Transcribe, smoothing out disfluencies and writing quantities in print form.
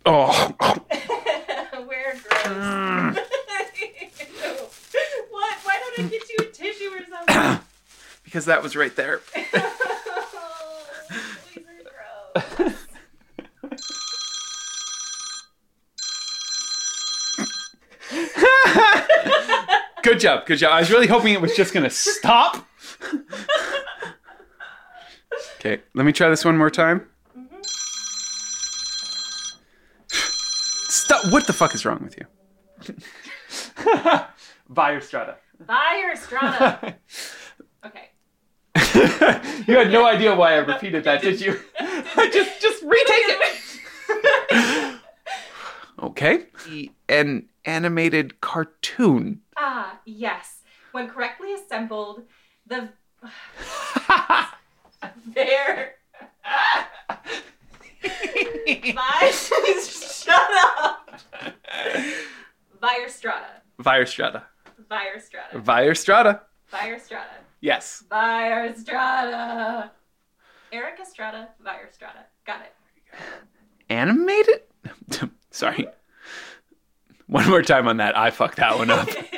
Oh. We're gross. What? Why don't I get you a tissue or something? Because that was right there. These are gross. Good job. I was really hoping it was just going to stop. Okay, let me try this one more time. Mm-hmm. Stop. What the fuck is wrong with you? Vire Strata. Fire Strata. Okay. You had no idea why I repeated that, did you? just retake it. Okay. An animated cartoon. Ah, yes. When correctly assembled, the... There. Shut up. Vire Strata. Vire Strata. Vire Strata. Vire Strata. Vire Strata. Yes. Vire Strata. Erica Strata. Vire Strata. Got it. Animated? Sorry. One more time on that. I fucked that one up.